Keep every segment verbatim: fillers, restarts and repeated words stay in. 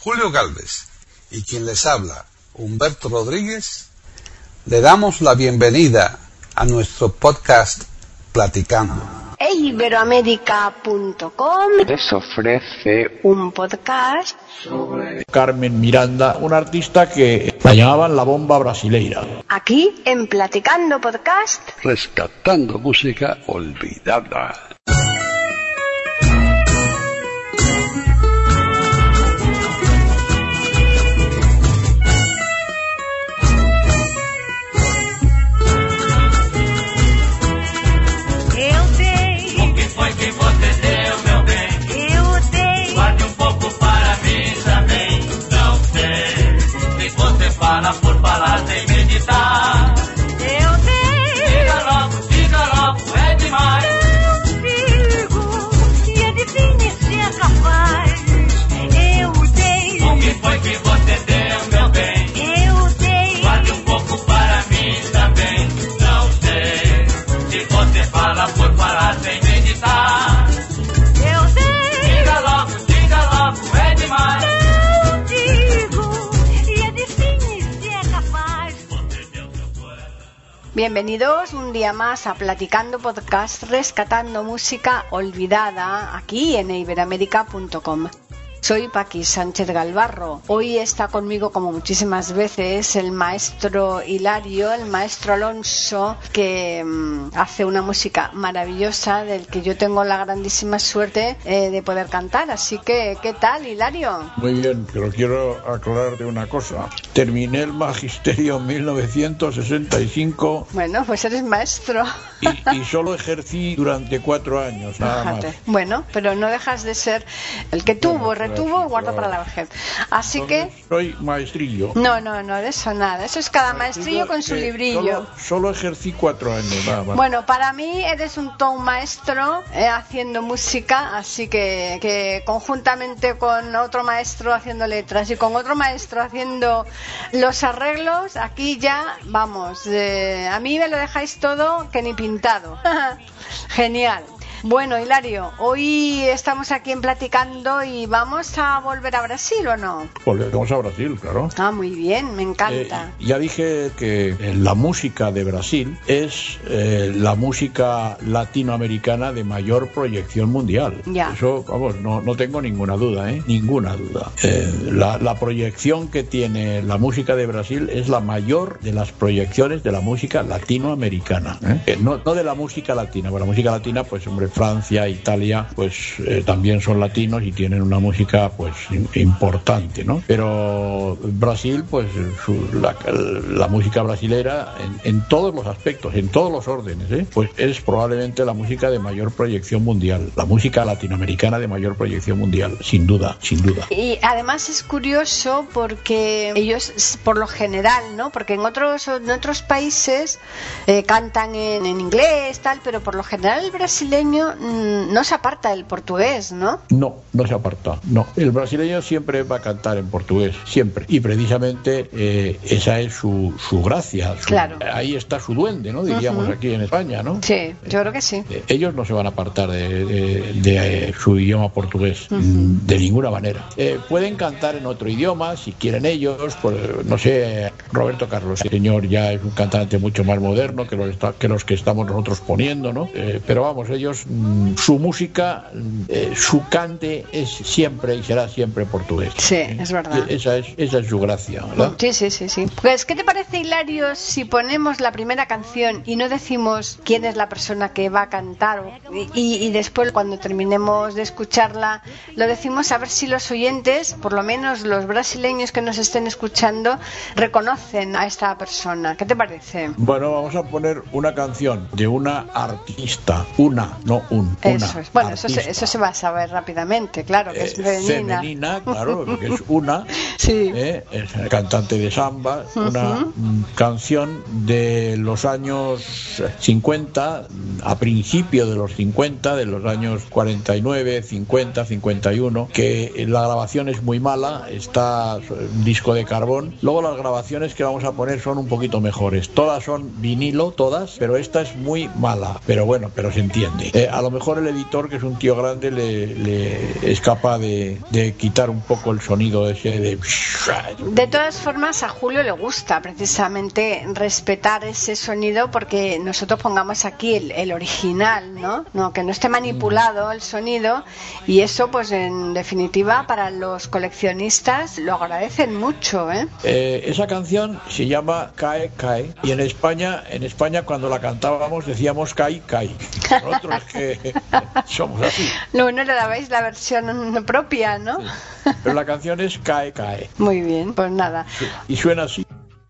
Julio Gálvez y quien les habla, Humberto Rodríguez, le damos la bienvenida a nuestro podcast Platicando. iberoamérica punto com les ofrece un podcast sobre Carmen Miranda, una artista que la llamaban la bomba brasileira. Aquí en Platicando Podcast, rescatando música olvidada. Por falar sem meditar, eu digo. Diga logo, diga logo, é demais. Eu digo, e adivinhe se é capaz. Eu dei. O que foi que você deu, meu bem? Eu dei. Guarde um pouco para mim também. Não sei se você fala por falar sem meditar. Eu dei. Diga logo, diga logo, é demais. Bienvenidos un día más a Platicando Podcast, rescatando música olvidada aquí en iberoamérica punto com. Soy Paqui Sánchez Galvarro. Hoy está conmigo, como muchísimas veces, el maestro Hilario, el maestro Alonso, que mmm, hace una música maravillosa del que yo tengo la grandísima suerte eh, de poder cantar. Así que, ¿qué tal, Hilario? Muy bien, pero quiero aclararte una cosa. Terminé el magisterio en mil novecientos sesenta y cinco. Bueno, pues eres maestro. Y, y solo ejercí durante cuatro años, nada Fíjate. más. Bueno, pero no dejas de ser el que tuvo, bueno, tuvo, guarda para la vejez. Así Entonces, que... soy maestrillo. No, no, no, de eso nada. Eso es cada maestrillo con su librillo. Solo, solo ejercí cuatro años, nada más. Bueno, para mí eres un todo un maestro eh, haciendo música, así que, que conjuntamente con otro maestro haciendo letras y con otro maestro haciendo los arreglos, aquí ya, vamos, eh, a mí me lo dejáis todo que ni pintado. Genial. Bueno, Hilario, hoy estamos aquí en Platicando y vamos a volver a Brasil, ¿o no? Volvemos a Brasil, claro. Ah, muy bien, me encanta. Eh, ya dije que la música de Brasil es eh, la música latinoamericana de mayor proyección mundial. Ya. Eso, vamos, no, no tengo ninguna duda, ¿eh? Ninguna duda. Eh, la, la proyección que tiene la música de Brasil es la mayor de las proyecciones de la música latinoamericana. ¿eh? Eh, no, no de la música latina, porque la música latina, pues, hombre, Francia, Italia, pues eh, también son latinos y tienen una música pues importante, ¿no? Pero Brasil, pues su, la, la música brasilera en, en todos los aspectos, en todos los órdenes, ¿eh? Pues es probablemente la música de mayor proyección mundial, la música latinoamericana de mayor proyección mundial, sin duda, sin duda. Y además es curioso porque ellos, por lo general, ¿no? Porque en otros en otros países eh, cantan en, en inglés, tal, pero por lo general el brasileño no se aparta del portugués, ¿no? No, no se aparta, no. El brasileño siempre va a cantar en portugués, siempre. Y precisamente eh, esa es su, su gracia. Su, claro. Ahí está su duende, ¿no? Diríamos uh-huh. aquí en España, ¿no? Sí, yo creo que sí. Eh, ellos no se van a apartar de, de, de, de su idioma portugués, uh-huh. de ninguna manera. Eh, pueden cantar en otro idioma, si quieren ellos, pues, no sé, Roberto Carlos, el señor ya es un cantante mucho más moderno que los, que, los que estamos nosotros poniendo, ¿no? Eh, pero vamos, ellos su música, eh, su cante es siempre y será siempre portugués. Sí, es verdad. Esa es, esa es su gracia, ¿verdad? Sí, sí, sí, sí. Pues, ¿qué te parece, Hilario, si ponemos la primera canción y no decimos quién es la persona que va a cantar? Y, y después, cuando terminemos de escucharla, lo decimos a ver si los oyentes, por lo menos los brasileños que nos estén escuchando, reconocen a esta persona. ¿Qué te parece? Bueno, vamos a poner una canción de una artista, una, no un, una eso es. Bueno, eso se, eso se va a saber rápidamente, claro, que eh, es femenina. Femenina, claro, porque es una, sí. eh, es cantante de samba, uh-huh. una mm, canción de los años cincuenta, a principio de los cincuenta, de los años cuarenta y nueve, cincuenta, cincuenta y uno, que la grabación es muy mala, está un disco de carbón. Luego las grabaciones canciones que vamos a poner son un poquito mejores. Todas son vinilo, todas, pero esta es muy mala. Pero bueno, pero se entiende. Eh, a lo mejor el editor, que es un tío grande, le, le es capaz de, de quitar un poco el sonido ese de... De todas formas, a Julio le gusta precisamente respetar ese sonido, porque nosotros pongamos aquí el, el original, ¿no? No, que no esté manipulado el sonido, y eso, pues en definitiva, para los coleccionistas lo agradecen mucho, ¿eh? Eh, esa canción se llama Cae, Cae, y en España, en España cuando la cantábamos decíamos Cae, Cae. Nosotros es que somos así. No, no le dabais la versión propia, ¿no? Sí. Pero la canción es Cae, Cae. Muy bien, pues nada. Sí. Y suena así.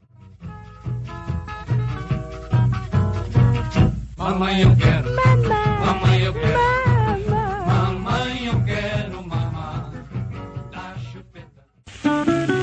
Mamá, yo quiero. Mamá, Mamá, yo quiero. mamá. Mamá, yo quiero, mamá. La chupeta.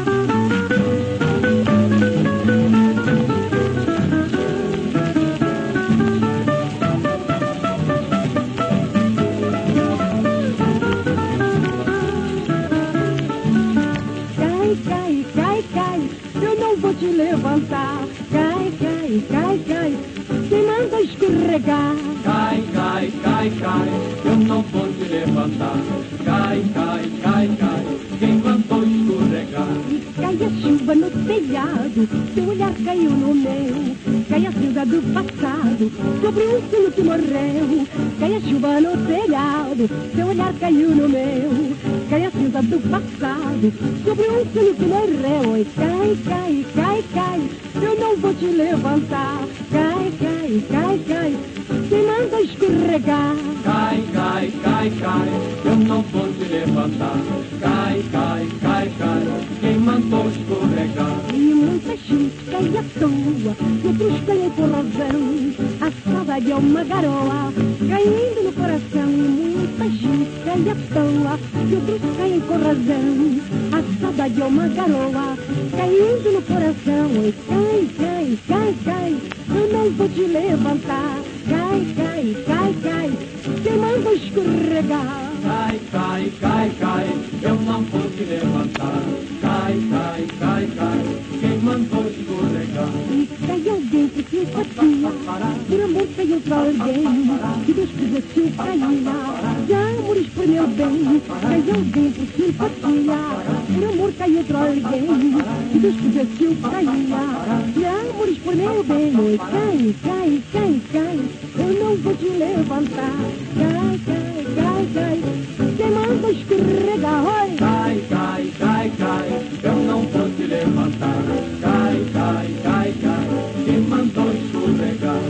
Cai, cai, cai, cai, eu não vou te levantar. Cai, cai, cai, cai, quem manda escorregar? Cai, cai, cai, cai, eu não vou te levantar. Cai, cai, cai, cai, quem mandou escorregar? Cai a chuva no telhado, seu olhar caiu no meu. Cai a cinza do passado, sobre um filho que morreu. Cai a chuva no telhado, seu olhar caiu no meu. Cai a cinza do passado, sobre um filho que morreu. E cai, cai, cai, cai, eu não vou te levantar. Cai, cai, cai, cai, quem manda escorregar? Cai, cai, cai, cai, eu não vou te levantar. Cai, cai, cai, cai, quem mandou escorregar? E muita gente cai à toa, outros caem por razão. A saudade é uma garoa, caindo no coração. E muita gente cai à toa, outros caem por razão. A saudade é uma garoa, caindo no coração. E cai, cai, cai, cai, eu não vou te levantar. Cai, cai, cai, cai, quem manda escorregar? Cai, cai, cai, cai, eu não vou te levantar. Cai, cai, cai, cai, quem mandou escorregar? E cai alguém que se empatia, por amor cai outro alguém, que Deus quisesse o cair. De amores por meu bem, cai alguém por simpatia, por amor cai outro alguém, que Deus quisesse o cair. De amores por meu bem, oi, cai, cai, cai, cai, eu não vou te levantar. Cai, cai, cai, cai, quem manda escorregar? Oi. Cai, cai, cai, cai, eu não vou te levantar. Cai, cai, cai, cai, quem mandou escorregar?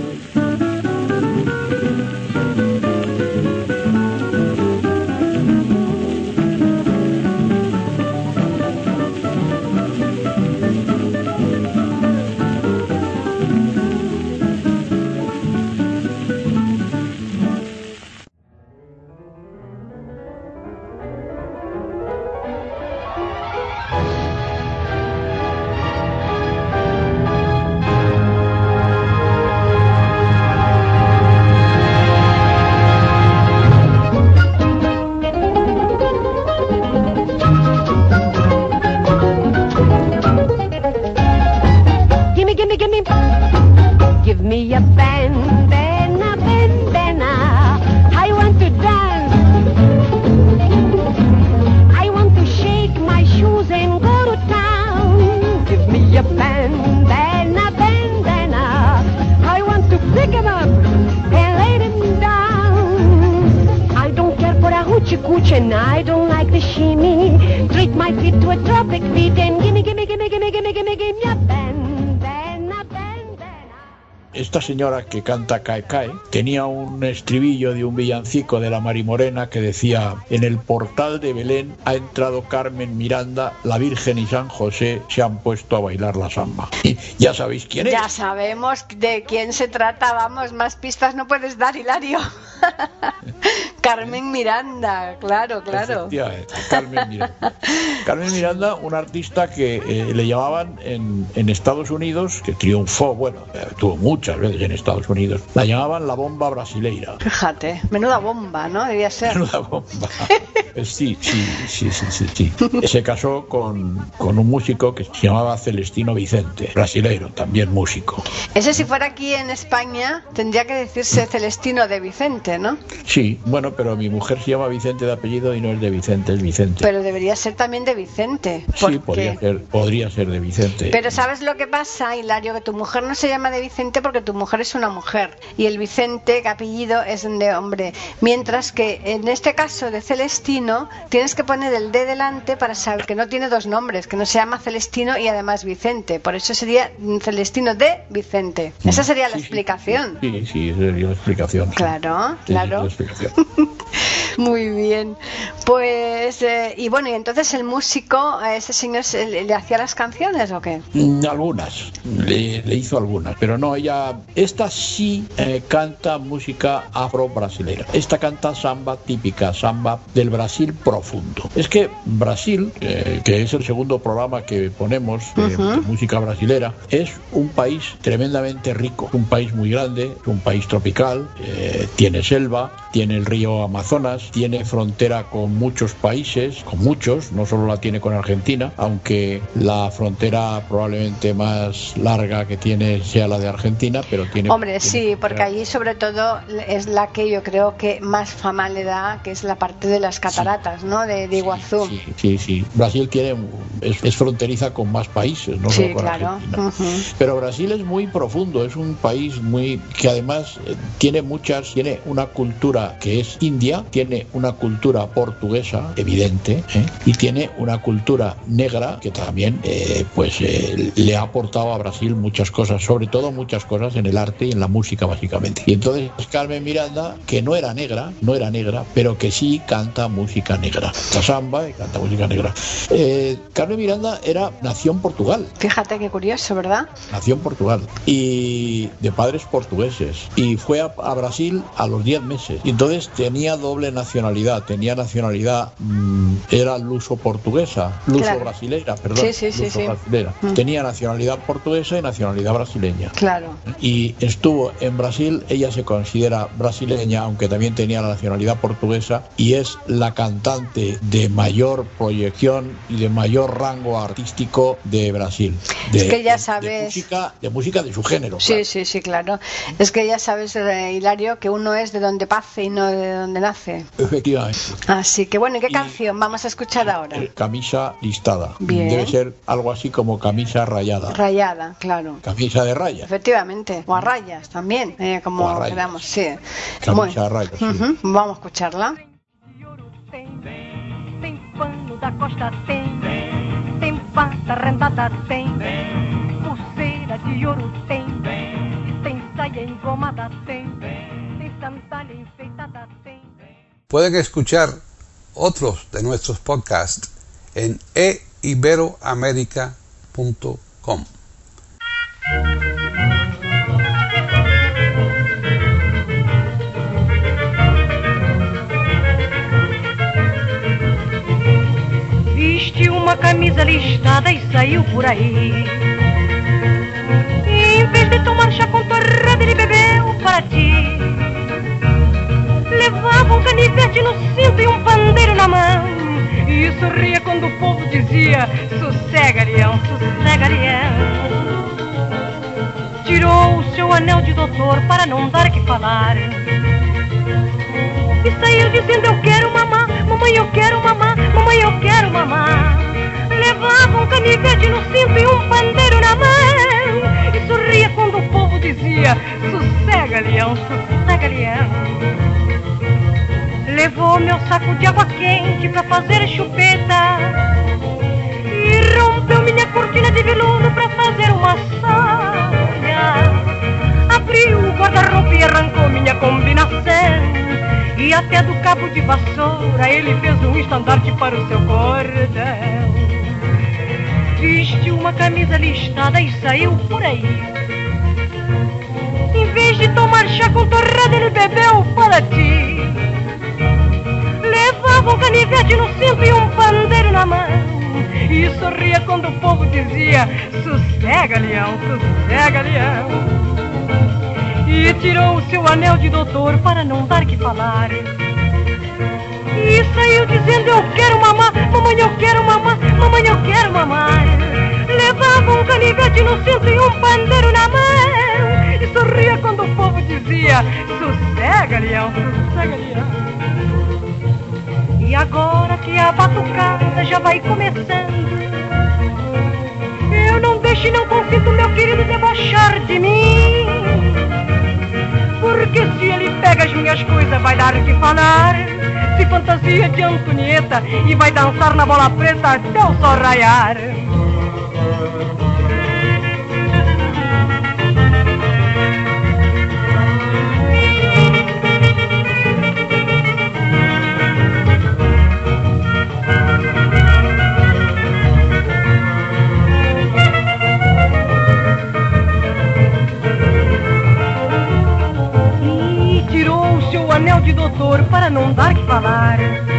Give me a bandana, bandana. I want to dance. I want to shake my shoes and go to town. Give me a bandana, bandana. I want to pick him up and lay him down. I don't care for a hoochie coochie and I don't like the shimmy. Treat my feet to a tropic beat and gimme, gimme, gimme, gimme, gimme, gimme, gimme a bandana. Esta señora que canta Cae, Cae tenía un estribillo de un villancico de la Marimorena que decía: en el portal de Belén ha entrado Carmen Miranda, la Virgen y San José se han puesto a bailar la samba. Y ya sabéis quién es. Ya sabemos de quién se trata, vamos, más pistas no puedes dar, Hilario. Carmen Miranda, claro, claro. Carmen Miranda. Carmen Miranda, una artista que eh, le llamaban en, en Estados Unidos, que triunfó, bueno, eh, tuvo muchas veces en Estados Unidos, la llamaban la bomba brasileira. Fíjate, menuda bomba, ¿no? Debía ser. Menuda bomba. Sí, sí, sí, sí, sí, sí. Se casó con, con un músico que se llamaba Celestino Vicente, brasileiro, también músico. Ese, si fuera aquí en España, tendría que decirse Celestino de Vicente, ¿no? Sí, bueno, pero mi mujer se llama Vicente de apellido y no es de Vicente, es Vicente. Pero debería ser también de Vicente. Porque... Sí, podría ser, podría ser de Vicente. Pero ¿sabes lo que pasa, Hilario? Que tu mujer no se llama de Vicente porque tu mujer es una mujer. Y el Vicente, que apellido, es de hombre. Mientras que en este caso de Celestino, tienes que poner el D delante para saber que no tiene dos nombres, que no se llama Celestino y además Vicente. Por eso sería Celestino de Vicente. Esa sería la sí, explicación. Sí, sí, sí, esa sería la explicación. Claro, sí, claro. Sí, Muy bien. Pues, eh, y bueno, y entonces el músico, a ese señor, ¿le, le hacía las canciones o qué? Algunas, le, le hizo algunas, pero no, ella, esta sí eh, canta música afro-brasilera. Esta canta samba típica, samba del Brasil profundo. Es que Brasil, eh, que es el segundo programa que ponemos eh, uh-huh. de música brasilera, es un país tremendamente rico, un país muy grande, un país tropical, eh, tiene selva, tiene el río Amazonas, tiene frontera con muchos países, con muchos, no solo la tiene con Argentina, aunque la frontera probablemente más larga que tiene sea la de Argentina, pero tiene... Hombre, tiene sí, porque allí sobre todo es la que yo creo que más fama le da, que es la parte de las cataratas, sí. ¿no? De, de Iguazú. Sí, sí, sí. Brasil tiene, es, es fronteriza con más países, no sí, solo con claro. Argentina. Uh-huh. Pero Brasil es muy profundo, es un país muy que además eh, tiene muchas, tiene una cultura que es india, tiene una cultura portuguesa, evidente, ¿eh? y tiene una cultura negra que también eh, pues eh, le ha aportado a Brasil muchas cosas, sobre todo muchas cosas en el arte y en la música básicamente. Y entonces Carmen Miranda, que no era negra, no era negra, pero que sí canta música negra, la samba y canta música negra. Eh, Carmen Miranda era nació en Portugal. Fíjate qué curioso, ¿verdad? Nació en Portugal y de padres portugueses y fue a, a Brasil a los diez meses y entonces tenía doble nacionalidad, tenía nacionalidad, mmm, era luso-portuguesa, luso-brasileira, perdón, sí, sí, sí, luso-brasileira. Sí. Tenía nacionalidad portuguesa y nacionalidad brasileña. Claro. Y estuvo en Brasil, ella se considera brasileña, aunque también tenía la nacionalidad portuguesa, y es la cantante de mayor proyección y de mayor rango artístico de Brasil. De, es que ya de, sabes... De música, de música de su género. Sí, claro. sí, sí, claro. Es que ya sabes, eh, Hilario, que uno es de donde pase y no de donde nace. Efectivamente. Así que bueno, ¿y qué y, canción vamos a escuchar ahora? Eh, camisa listada. Bien. Debe ser algo así como camisa rayada. Rayada, claro. Camisa de rayas. Efectivamente. O a rayas también, eh, como queramos, sí. Camisa bueno. a rayas, sí. Uh-huh. Vamos a escucharla. Tem pano da costa, tem, tem pata rendada, tem, pulseira de ouro, tem, tem saia engomada, tem, tem sandália enfeitada, tem. Pueden escuchar otros de nuestros podcasts en e iberoamerica punto com. Vestiu uma camisa listada e saiu por aí. E em vez de tomar chá com torrada, ele bebeu para ti. Levava um canivete no cinto e um pandeiro na mão. E sorria quando o povo dizia: sossega, leão, sossega, leão. Tirou o seu anel de doutor para não dar que falar. E saiu dizendo: eu quero mamar, mamãe eu quero mamar, mamãe eu quero mamar. Levava um canivete no cinto e um pandeiro na mão. E sorria quando o povo dizia: sossega, leão, sossega, leão. Levou meu saco de água quente pra fazer chupeta. E rompeu minha cortina de veludo pra fazer uma saia. Abriu o guarda-roupa e arrancou minha combinação. E até do cabo de vassoura ele fez um estandarte para o seu cordão. Vestiu uma camisa listada e saiu por aí. Em vez de tomar chá com torrada, ele bebeu para ti. Levava um canivete no cinto e um pandeiro na mão. E sorria quando o povo dizia: sossega, leão, sossega, leão. E tirou o seu anel de doutor para não dar que falar. E saiu dizendo: eu quero mamar, mamãe, eu quero mamar, mamãe, eu quero mamar. Levava um canivete no cinto e um pandeiro na mão. E sorria quando o povo dizia: sossega, leão, sossega, leão. E agora que a batucada já vai começando, eu não deixo e não consinto meu querido debochar de mim. Porque se ele pega as minhas coisas vai dar o que falar. Se fantasia de Antonieta e vai dançar na bola preta até o sol raiar. De doutor para não dar que falar.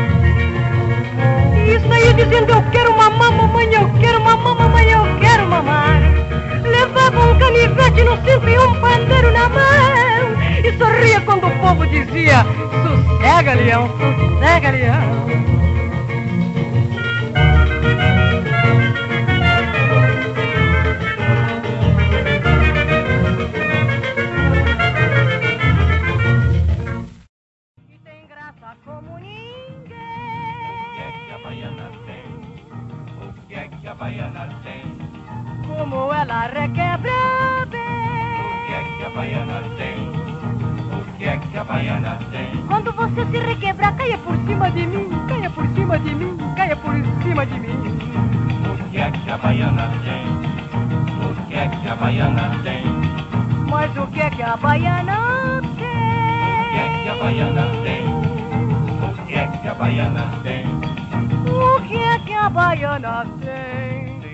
E saiu dizendo: eu quero mamar, mamãe, eu quero mamar, mamãe, eu quero mamar. Levava um canivete no cinto e um pandeiro na mão. E sorria quando o povo dizia: sossega, leão, sossega, leão. Como ela requebra bem. O que é que a baiana tem? O que é que a baiana tem? Quando você se requebrar, caia por cima de mim, caia por cima de mim, caia por cima de mim. O que é que a baiana tem? O que é que a baiana tem? Mas o que é que a baiana tem? O que é que a baiana tem? O que é que a baiana tem? O que é que a baiana tem?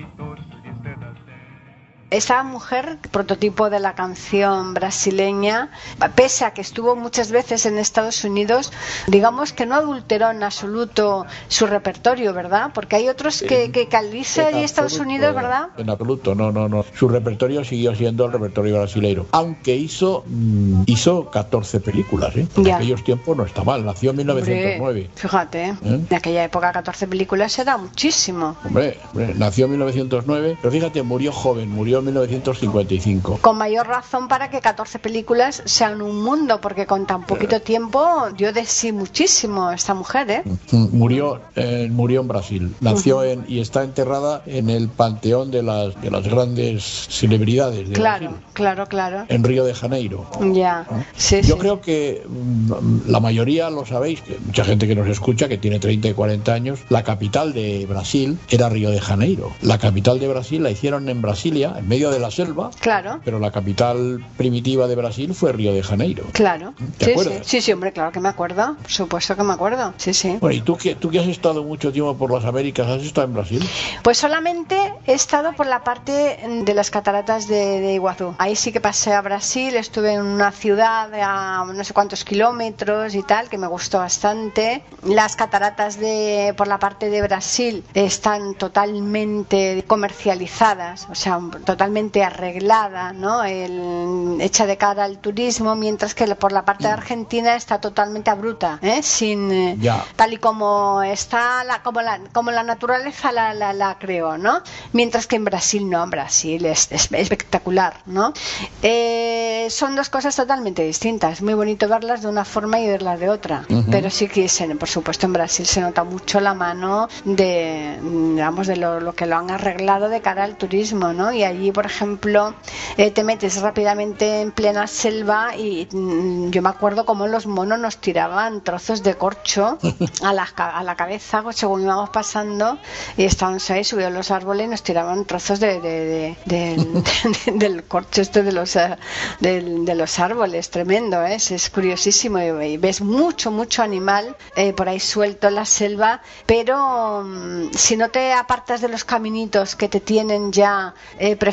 Esta mujer, prototipo de la canción brasileña, pese a que estuvo muchas veces en Estados Unidos, digamos que no adulteró en absoluto su repertorio, ¿verdad? Porque hay otros que, que Galicia y Estados Unidos, ¿verdad? En absoluto, no, no, no. Su repertorio siguió siendo el repertorio brasileiro. Aunque hizo mmm, hizo catorce películas, ¿eh? En ya. aquellos tiempos no está mal. Nació en mil novecientos nueve. Hombre, fíjate, ¿eh? ¿Eh? En aquella época catorce películas era muchísimo. Hombre, hombre, nació en mil novecientos nueve, pero fíjate, murió joven, murió en mil novecientos cincuenta y cinco. Con mayor razón para que catorce películas sean un mundo, porque con tan poquito tiempo dio de sí muchísimo esta mujer, ¿eh? Murió, eh, murió en Brasil. Nació uh-huh. en, y está enterrada en el panteón de las, de las grandes celebridades de claro, Brasil. Claro, claro. En Río de Janeiro. Ya, ¿no? sí, Yo sí. creo que mm, la mayoría lo sabéis, que mucha gente que nos escucha, que tiene treinta y cuarenta años, la capital de Brasil era Río de Janeiro. La capital de Brasil la hicieron en Brasilia, en medio de la selva. Claro. Pero la capital primitiva de Brasil fue Río de Janeiro. Claro. ¿Te sí, acuerdas? Sí. sí, sí, hombre, claro que me acuerdo. Por supuesto que me acuerdo. Sí, sí. Bueno, y tú que, tú que has estado mucho tiempo por las Américas, ¿has estado en Brasil? Pues solamente he estado por la parte de las cataratas de, de Iguazú. Ahí sí que pasé a Brasil, estuve en una ciudad a no sé cuántos kilómetros y tal, que me gustó bastante. Las cataratas de por la parte de Brasil están totalmente comercializadas, o sea, totalmente arregladas, ¿no? El, hecha de cara al turismo, mientras que por la parte de Argentina está totalmente bruta, ¿eh? Sin eh, ya. Tal y como está la, como la como la naturaleza la, la, la creó, ¿no? Mientras que en Brasil no, en Brasil es, es espectacular, ¿no? Eh, son dos cosas totalmente distintas. Muy bonito verlas de una forma y verlas de otra, uh-huh. Pero sí que se, por supuesto en Brasil se nota mucho la mano de, digamos, de lo, lo que lo han arreglado de cara al turismo, ¿no? Y allí, por ejemplo, eh, te metes rápidamente en plena selva y mm, yo me acuerdo cómo los monos nos tiraban trozos de corcho a la, a la cabeza según íbamos pasando, y estábamos ahí subidos los árboles y nos tiraban trozos de, de, de, de, de, de del corcho este de los de, de los árboles. Tremendo, ¿eh? Es curiosísimo, y, y ves mucho mucho animal eh, por ahí suelto en la selva, pero mm, si no te apartas de los caminitos que te tienen ya eh, preferidos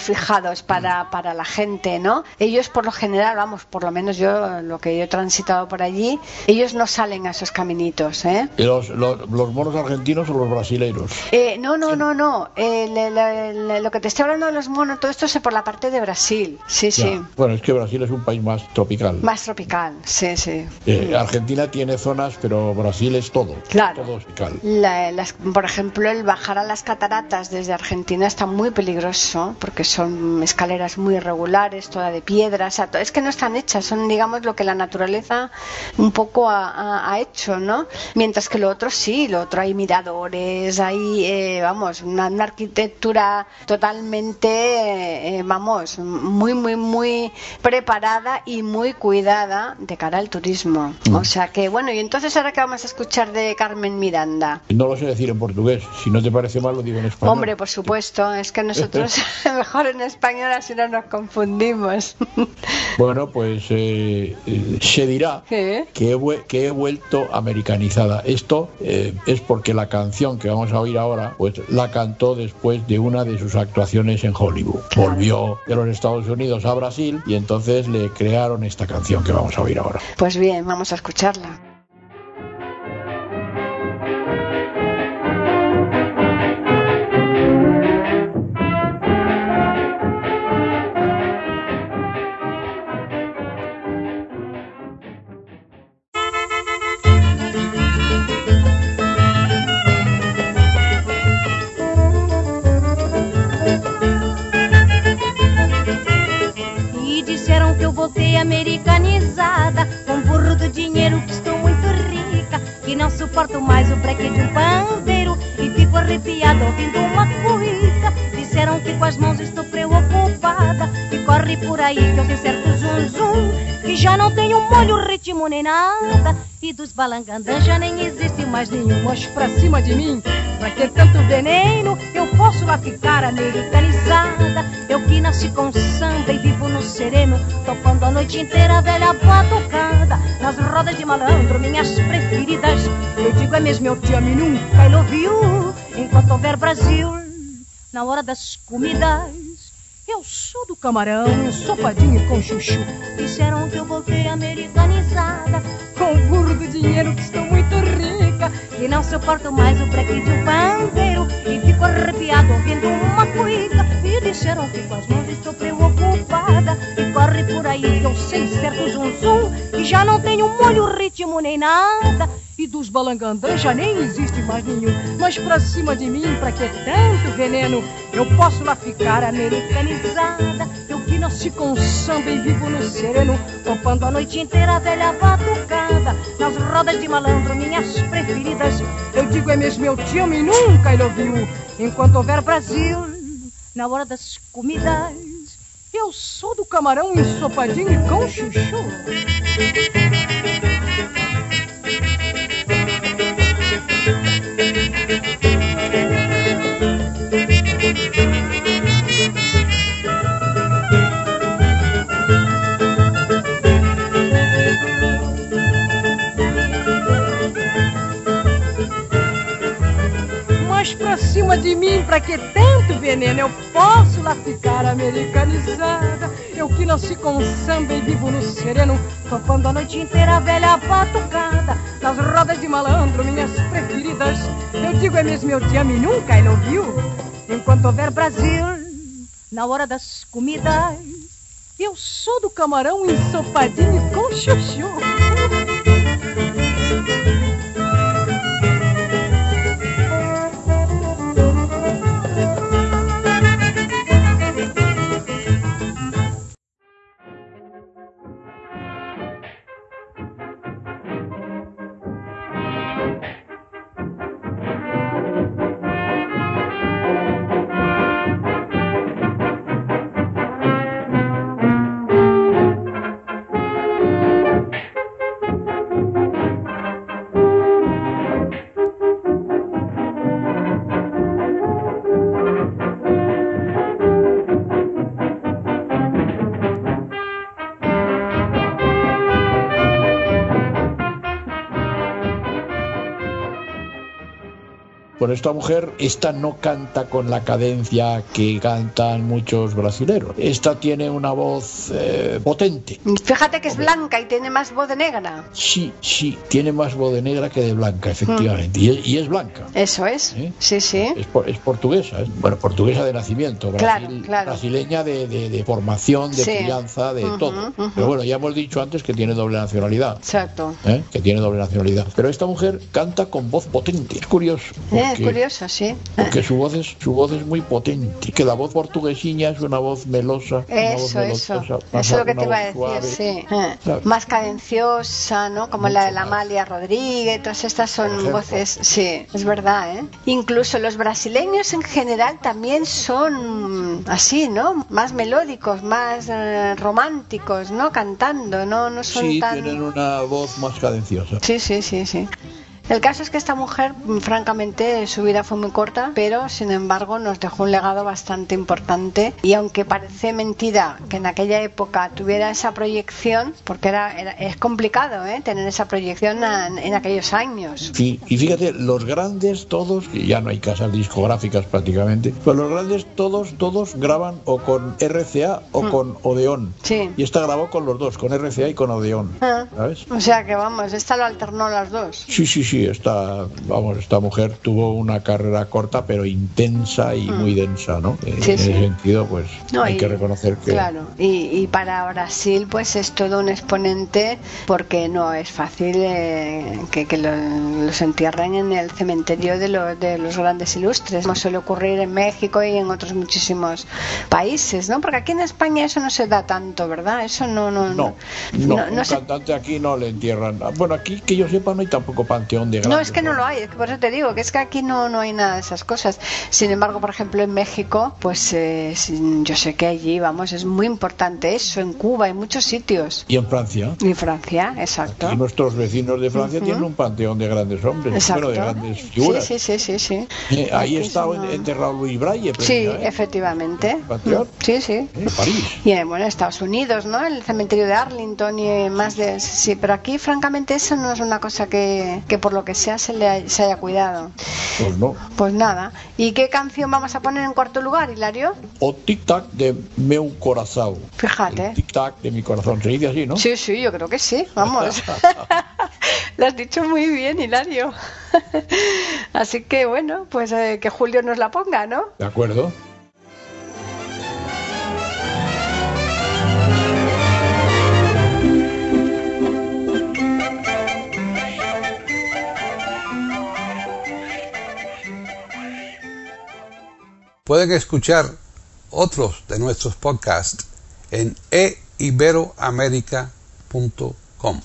fijados para, para la gente, ¿no? Ellos por lo general, vamos, por lo menos yo, lo que yo he transitado por allí, ellos no salen a esos caminitos, ¿eh? ¿Y los, los, los monos argentinos o los brasileiros? Eh, no, no, no, no. Eh, le, le, le, lo que te estoy hablando de los monos, todo esto es por la parte de Brasil, sí, ya. sí. Bueno, es que Brasil es un país más tropical. Más tropical, sí, sí. Eh, Argentina tiene zonas, pero Brasil es todo. Claro. Todo tropical. La, las, por ejemplo, el bajar a las cataratas desde Argentina está muy peligroso porque son escaleras muy irregulares, toda de piedra, o sea, es que no están hechas, son, digamos, lo que la naturaleza un poco ha, ha, ha hecho, ¿no? Mientras que lo otro sí, lo otro hay miradores, hay, eh, vamos, una, una arquitectura totalmente, eh, vamos, muy, muy, muy preparada y muy cuidada de cara al turismo. Mm. O sea que, bueno, y entonces ahora que vamos a escuchar de Carmen Miranda. No lo sé decir en portugués, si no te parece mal lo digo en español. Hombre, por supuesto, es que nosotros mejor en español así no nos confundimos. Bueno, pues eh, se dirá ¿Qué? Que, he, que he vuelto americanizada. Esto eh, es porque la canción que vamos a oír ahora, pues la cantó después de una de sus actuaciones en Hollywood. Claro. Volvió de los Estados Unidos a Brasil y entonces le crearon esta canción que vamos a oír ahora. Pues bien, vamos a escucharla. Americanizada, com burro do dinheiro que estou muito rica, que não suporto mais o breque de um pandeiro e fico arrepiada ouvindo uma cuíca. Disseram que com as mãos estou preocupada e corre por aí que eu sei certo zum zum, que já não tenho molho, ritmo nem nada, e dos balangandãs já nem existe mais nenhum. Mas pra cima de mim, pra que tanto veneno? Eu posso lá ficar americanizada, eu que nasci com samba e vivo no sereno, topando a noite inteira a velha batucada, nas rodas de malandro, minhas preferidas. Eu digo é mesmo, eu te amo e nunca I love you, enquanto houver Brasil, na hora das comidas, eu sou do camarão, ensopadinho e com chuchu. Disseram que eu voltei americanizada, com o burro do dinheiro que estou muito rica, e não suporto mais o breque de um pandeiro e fico arrepiado ouvindo uma cuíca. E disseram que com as mãos estou preocupada e corre por aí que eu sei certo zum zum, e já não tenho molho, ritmo nem nada, e dos balangandãs já nem existe mais nenhum. Mas pra cima de mim, pra que tanto veneno? Eu posso lá ficar americanizada, eu que nasci com samba e vivo no sereno, topando a noite inteira a velha batucada, nas rodas de malandro, minhas preferidas. Eu digo é mesmo, eu te amo e nunca I love you, enquanto houver Brasil, na hora das comidas, eu sou do camarão ensopadinho e com chuchu. Mas pra cima de mim, pra que tanto veneno? Eu posso lá ficar americanizada, eu que nasci com samba e vivo no sereno, topando a noite inteira a velha batucada, nas rodas de malandro, minhas preferidas. Eu digo é mesmo, eu te amo e nunca I love you, enquanto houver Brasil, na hora das comidas, eu sou do camarão ensopadinho e com chuchu. Bueno, esta mujer, esta no canta con la cadencia que cantan muchos brasileros. Esta tiene una voz eh, potente. Fíjate que es blanca y tiene más voz de negra. Sí, sí, tiene más voz de negra que de blanca, efectivamente. Mm. Y, es, y es blanca. Eso es, ¿eh? Sí, sí. Es, es portuguesa, es, bueno, portuguesa de nacimiento, Brasil, claro, claro. brasileña de, de, de formación, de sí. crianza, de uh-huh, todo. Uh-huh. Pero bueno, ya hemos dicho antes que tiene doble nacionalidad. Exacto. ¿Eh? Que tiene doble nacionalidad. Pero esta mujer canta con voz potente. Es curioso. Porque, eh, es curioso, sí. Porque su voz es su voz es muy potente. Que la voz portuguesiña es una voz melosa. Eso, una voz eso. Melosa, eso es lo que te iba a decir, suave. sí. Eh. Más cadenciosa, ¿no? Como Mucho la de la Amalia Rodríguez. Todas estas son voces, sí, es verdad, ¿eh? Incluso los brasileños en general también son así, ¿no? Más melódicos, más eh, románticos, ¿no? Cantando, ¿no? No son sí, tan... tienen una voz más cadenciosa. Sí, sí, sí, sí. El caso es que esta mujer, francamente, su vida fue muy corta, pero sin embargo nos dejó un legado bastante importante. Y aunque parece mentira que en aquella época tuviera esa proyección, porque era, era es complicado, ¿eh? Tener esa proyección en, en aquellos años. Sí, y fíjate, los grandes todos, que ya no hay casas discográficas prácticamente, pues los grandes todos, todos graban o con R C A o mm. con Odeón. Sí. Y esta grabó con los dos, con R C A y con Odeón. Ah. ¿Sabes? O sea que vamos, esta lo alternó las dos. Sí, sí, sí. Sí, esta, vamos, esta mujer tuvo una carrera corta pero intensa y mm. muy densa, ¿no? Sí, en sí. ese sentido, pues no, hay y, que reconocer que... Claro, y, y para Brasil pues es todo un exponente porque no es fácil eh, que, que lo, los entierren en el cementerio de, lo, de los grandes ilustres, como suele ocurrir en México y en otros muchísimos países, ¿no? Porque aquí en España eso no se da tanto, ¿verdad? Eso no... No, no, no, no, no un se... cantante aquí no le entierran. Bueno, aquí que yo sepa no hay tampoco panteón de no, es que no lo hay, es que por eso te digo que es que aquí no, no hay nada de esas cosas. Sin embargo, por ejemplo, en México, pues eh, yo sé que allí, vamos, es muy importante eso, en Cuba, en muchos sitios. Y en Francia. Y en Francia, exacto. Aquí nuestros vecinos de Francia uh-huh. tienen un panteón de grandes hombres, exacto. bueno, de grandes figuras. Sí, sí, sí, sí. sí. Eh, ahí aquí está no... enterrado Luis Braille. Sí, ¿eh? Efectivamente. ¿Panteón? Sí, sí. En París. Y en bueno, Estados Unidos, ¿no? El cementerio de Arlington y más de... Sí, pero aquí, francamente, eso no es una cosa que, que por lo que sea se le haya, se haya cuidado. Pues no. Pues nada. ¿Y qué canción vamos a poner en cuarto lugar, Hilario? O Tic Tac de meu corazón. Fíjate. Tic Tac de mi corazón. Se dice así, ¿no? Sí, sí, yo creo que sí. Vamos. Lo has dicho muy bien, Hilario. Así que bueno, pues eh, que Julio nos la ponga, ¿no? De acuerdo. Pueden escuchar otros de nuestros podcasts en e iberoamerica punto com.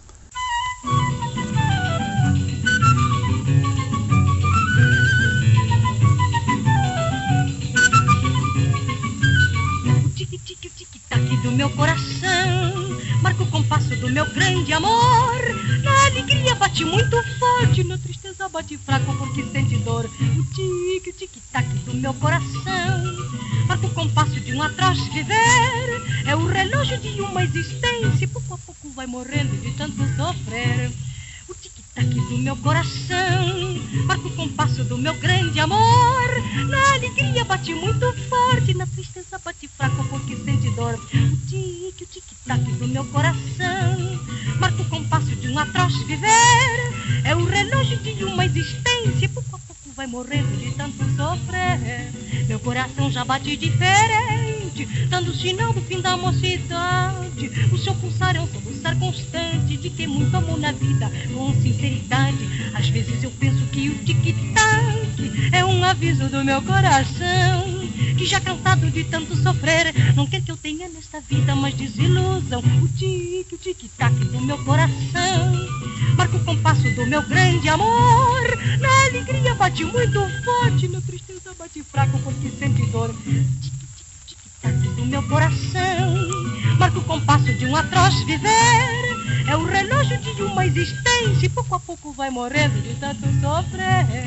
Do meu coração, marca o compasso do meu grande amor. Na alegria bate muito forte, na tristeza bate fraco porque sente dor. O tic, tic-tac do meu coração, marca o compasso de um atroz viver. É o relógio de uma existência, pouco a pouco vai morrendo de tanto sofrer. O tic-tac do meu coração, marca o compasso do meu grande amor. Na alegria bate muito forte, na tristeza bate fraco porque sente dor. O tic, o tic-tac do meu coração, marca o compasso de um atroz viver. É o relógio de uma existência, pouco a pouco vai morrendo de tanto sofrer. Meu coração já bate diferente, dando sinal do fim da mocidade. O seu pulsar é um soluçar constante de quem muito amou na vida com sinceridade. Às vezes eu penso que o tic-tac é um aviso do meu coração, que já cansado de tanto sofrer, não quer que eu tenha nesta vida mais desilusão. O tic, o tic-tac do meu coração, marca o compasso do meu grande amor. Na alegria bate muito forte, na tristeza bate fraco porque sente dor. Tic, tic, tic-tac do meu coração, marca o compasso de um atroz viver. É o relógio de uma existência, e pouco a pouco vai morrendo de tanto sofrer.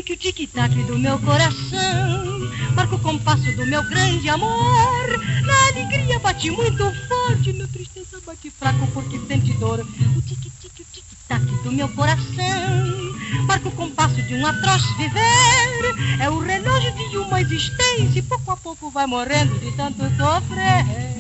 tique-tique, o tic-tac do meu coração. Marca o compasso do meu grande amor. Na alegria bate muito forte, na tristeza bate fraco porque sente dor. O tique-tique, o tic-tac do meu coração. Marca o compasso de um atroz viver. É o relógio de uma existência e pouco a pouco vai morrendo de tanto sofrer.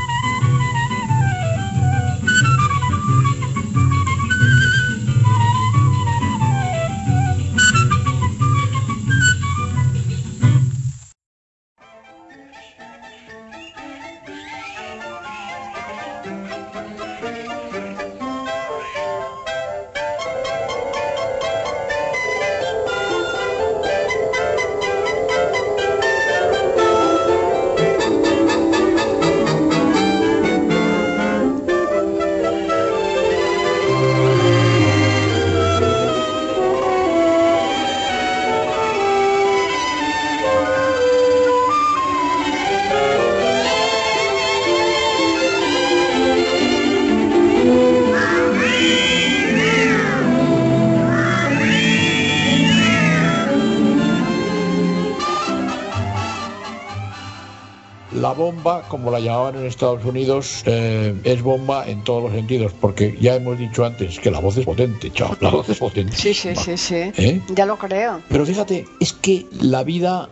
La bomba, como la llamaban en Estados Unidos, eh, es bomba en todos los sentidos, porque ya hemos dicho antes que la voz es potente, chao, la voz es potente. Sí, sí, sí, sí. ¿Eh? Ya lo creo. Pero fíjate, es que la vida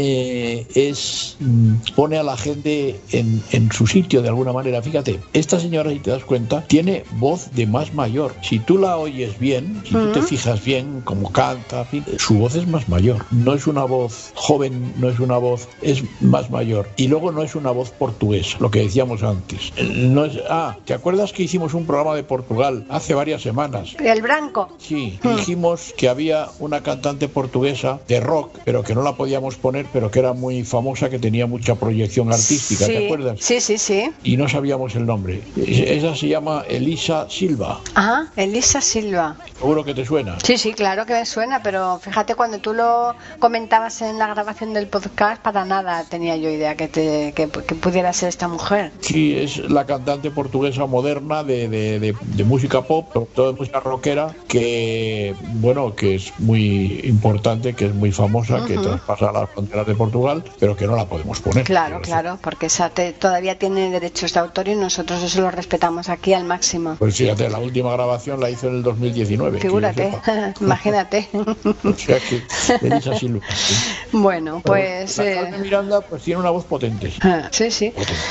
eh, es pone a la gente en, en su sitio de alguna manera. Fíjate, esta señora, si te das cuenta, tiene voz de más mayor. Si tú la oyes bien, si tú te fijas bien cómo canta, su voz es más mayor. No es una voz joven, no es una voz, es más mayor. Y luego no es una voz portuguesa, lo que decíamos antes. No es, ah, ¿te acuerdas que hicimos un programa de Portugal hace varias semanas? El Branco. Sí, dijimos que había una cantante portuguesa de rock, pero que no la podíamos poner, pero que era muy famosa, que tenía mucha proyección artística, sí, ¿te acuerdas? Sí, sí, sí. Y no sabíamos el nombre. Esa se llama Elisa Silva. Ah, Elisa Silva. Seguro que te suena. Sí, sí, claro que me suena, pero fíjate, cuando tú lo comentabas en la grabación del podcast, para nada tenía yo idea que te que, que pudiera ser esta mujer. Sí, es la cantante portuguesa moderna de, de, de, de música pop, sobre todo de música rockera, que bueno, que es muy importante, que es muy famosa, uh-huh. que traspasa las fronteras de Portugal, pero que no la podemos poner. Claro, claro, porque esa te, todavía tiene derechos de autor y nosotros eso lo respetamos aquí al máximo. Pues fíjate, la última grabación la hizo en el dos mil diecinueve. Figúrate, imagínate. O sea que Elisa Silva. Sí. Bueno, pues... La eh... Carmen Miranda pues tiene una voz potente. Sí, sí.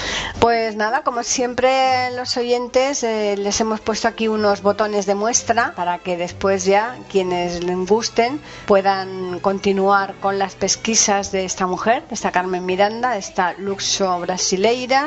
Pues nada, como siempre los oyentes eh, les hemos puesto aquí unos botones de muestra para que después ya quienes les gusten puedan continuar con las pesquisas de esta mujer, esta Carmen Miranda, esta luxo brasileira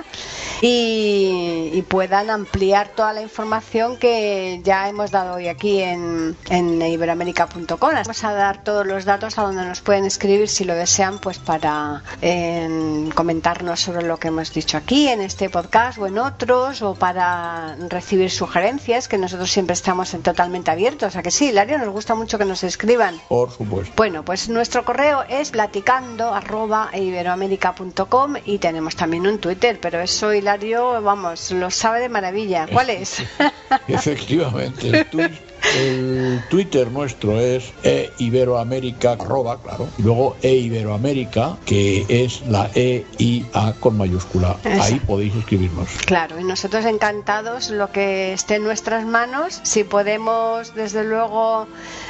y, y puedan ampliar toda la información que ya hemos dado hoy aquí en, en iberoamerica punto com. Vamos a dar todos los datos a donde nos pueden escribir si lo desean, pues para eh, comentarnos sobre lo que hemos dicho aquí en este podcast o en otros, o para recibir sugerencias, que nosotros siempre estamos en totalmente abiertos. ¿A que sí, Hilario? Nos gusta mucho que nos escriban. Por supuesto. Bueno, pues nuestro correo es platicando arroba iberoamerica punto com y tenemos también un Twitter, pero eso Hilario, vamos, lo sabe de maravilla. ¿Cuál es? Efectivamente, el Twitter. El Twitter nuestro es e iberoamérica, arroba, claro, y luego e iberoamérica, que es la E I A con mayúscula. Eso. Ahí podéis escribirnos. Claro, y nosotros encantados, lo que esté en nuestras manos, si podemos, desde luego,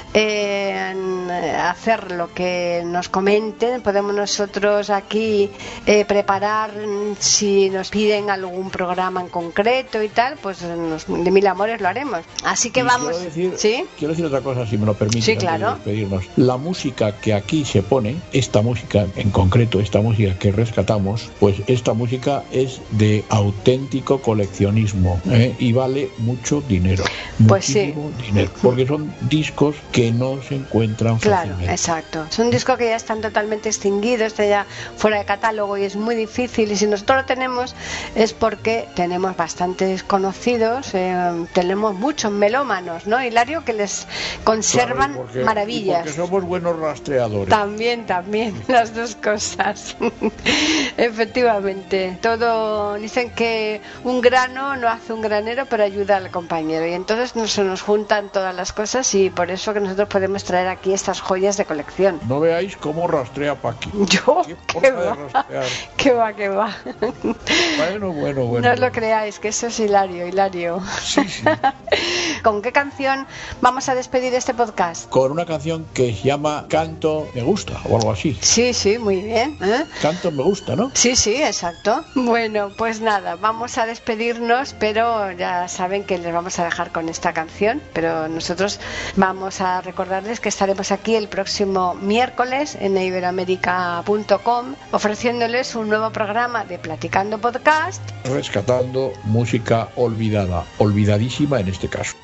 eh, hacer lo que nos comenten, podemos nosotros aquí eh, preparar, si nos piden algún programa en concreto y tal, pues nos, de mil amores lo haremos. Así que y vamos... Quiero decir, ¿Sí? quiero decir otra cosa, si me lo permite. Sí, claro. Antes de despedirnos. La música que aquí se pone, esta música en concreto, esta música que rescatamos, pues esta música es de auténtico coleccionismo, ¿eh? Y vale mucho dinero. Pues muchísimo sí. dinero, porque son discos que no se encuentran claro, fácilmente. Exacto. Son discos que ya están totalmente extinguidos, están ya fuera de catálogo y es muy difícil. Y si nosotros lo tenemos es porque tenemos bastantes conocidos, eh, tenemos muchos melómanos, ¿no, Hilario? inventario que les conservan claro, porque, maravillas. Porque somos buenos rastreadores. También, también, las dos cosas. Efectivamente, todo, dicen que un grano no hace un granero, pero ayuda al compañero, y entonces nos, se nos juntan todas las cosas, y por eso que nosotros podemos traer aquí estas joyas de colección. No veáis cómo rastrea Paqui. Yo, qué va, qué va, qué va. Bueno, bueno, bueno. No os lo creáis, que eso es hilario, hilario. Sí, sí. ¿Con qué canción vamos a despedir este podcast? Con una canción que se llama Canto Me Gusta, o algo así. Sí, sí, muy bien. ¿Eh? Canto Me Gusta, ¿no? Sí, sí, exacto. Bueno, pues nada, vamos a despedirnos, pero ya saben que les vamos a dejar con esta canción, pero nosotros vamos a recordarles que estaremos aquí el próximo miércoles en iberoamerica punto com ofreciéndoles un nuevo programa de Platicando Podcast, rescatando música olvidada, olvidadísima en este caso.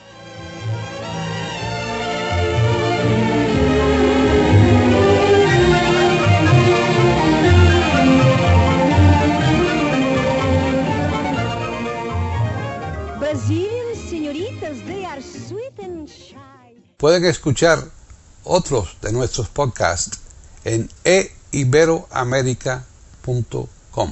Pueden escuchar otros de nuestros podcasts en e iberoamerica punto com.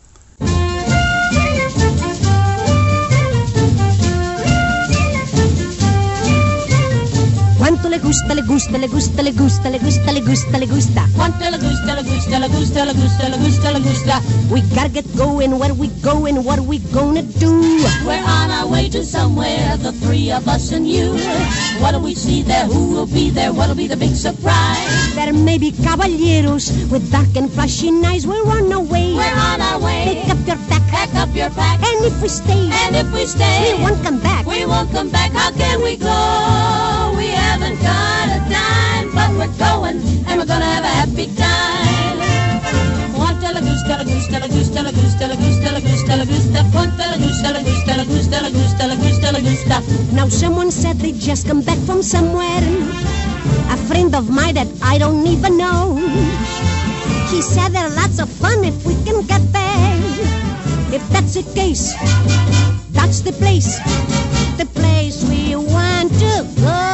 Quanto le gusta, le gusta, le gusta, le gusta, le gusta, le gusta, le gusta. Quanto le gusta, le gusta, le gusta, le gusta, le gusta, le gusta. We gotta get going, where we going, what are we gonna do? We're on our way to somewhere, the three of us and you. What do we see there, who will be there, what'll be the big surprise? There may be caballeros with dark and flashing eyes. We're on our way, we're on our way. Pick up your pack, pack up your pack. And if we stay, and if we stay, we won't come back, we won't come back. How can we go? We haven't got a dime, but we're going, and we're gonna have a happy time. Quanta la gusta, la gusta, la gusta, la gusta, la gusta, la gusta, la gusta. Quanta la gusta, la gusta, la gusta, la gusta, la gusta, la gusta. Now someone said they just come back from somewhere. A friend of mine that I don't even know. He said there are lots of fun if we can get there. If that's the case, that's the place, the place we want to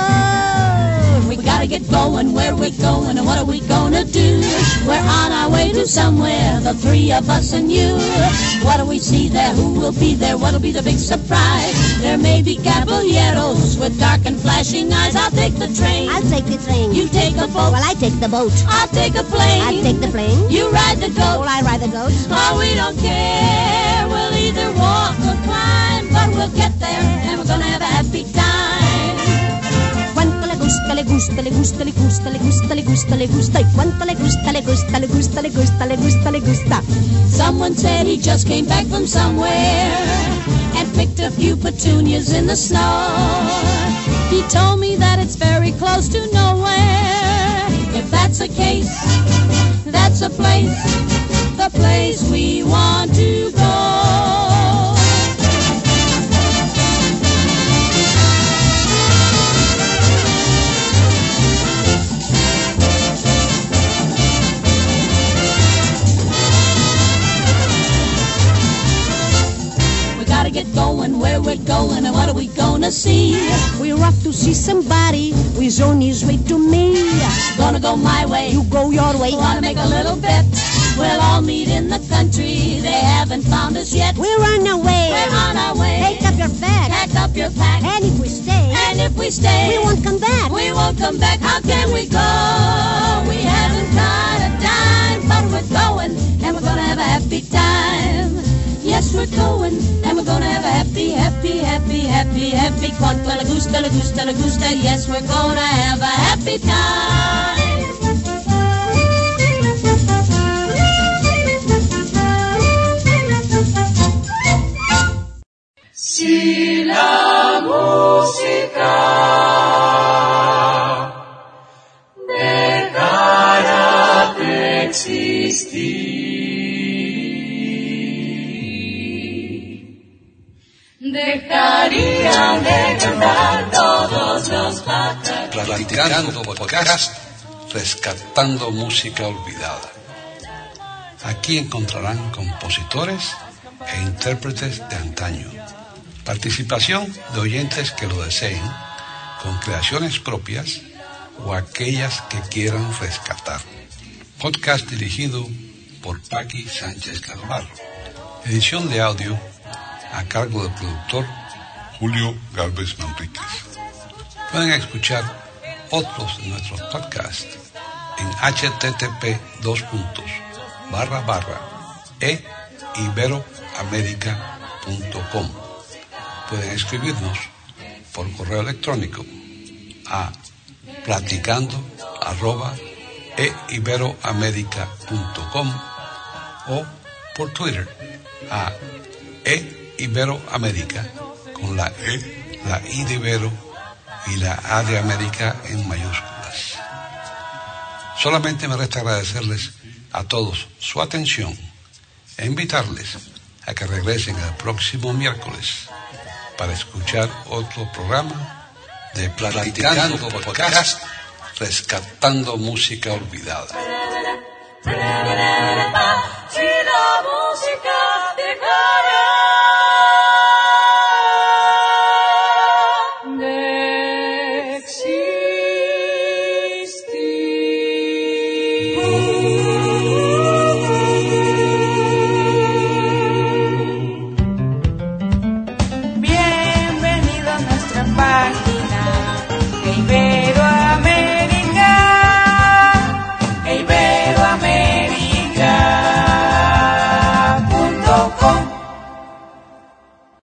go. We gotta get going, where we going, and what are we gonna do? We're on our way to somewhere, the three of us and you. What do we see there, who will be there, what'll be the big surprise? There may be caballeros with dark and flashing eyes. I'll take the train, I'll take the train. You take a boat, well I take the boat. I'll take a plane, I'll take the plane. You ride the goat, well I ride the goat. Oh, we don't care, we'll either walk or climb, but we'll get there, and we're gonna have a happy time. Quanto le gusta, le gusta, le gusta, le gusta, le gusta, le gusta, le gusta. Y quanto le gusta, le gusta, le gusta, le gusta, le gusta, le gusta. Someone said he just came back from somewhere and picked a few petunias in the snow. He told me that it's very close to nowhere. If that's the case, that's a place, the place we want to go. Get going, where we're going, and what are we gonna see? We're off to see somebody who's on his way to me. Gonna go my way, you go your way. Wanna make a little bet, we'll all meet in the country. They haven't found us yet. We're on our way, we're on our way. Take up your bag, pack up your pack. And if we stay, and if we stay, we won't come back, we won't come back. How can we go? We haven't got a dime, but we're going, and we're gonna have a happy time. Yes, we're going, and we're gonna have a happy, happy, happy, happy, happy. Quanto le gusta, le gusta, le gusta. Yes, we're gonna have a happy time. Si la música dejara de existir, dejarían de cantar todos los pájaros. Platicando podcast, rescatando música olvidada. Aquí encontrarán compositores e intérpretes de antaño, participación de oyentes que lo deseen con creaciones propias o aquellas que quieran rescatar. Podcast dirigido por Paqui Sánchez Galvarro. Edición de audio a cargo del productor Julio Galvez Manríquez. Pueden escuchar otros de nuestros podcasts en http dos puntos barra barra e iberoamerica punto com. Pueden escribirnos por correo electrónico a platicando arroba e iberoamerica punto com o por Twitter a e iberoamerica con la E, la I de Ibero y la A de América en mayúsculas. Solamente me resta agradecerles a todos su atención e invitarles a que regresen el próximo miércoles para escuchar otro programa de Platicando Podcast, rescatando música olvidada. Si la música dejara de existir. Bienvenido a nuestra página de Ibero.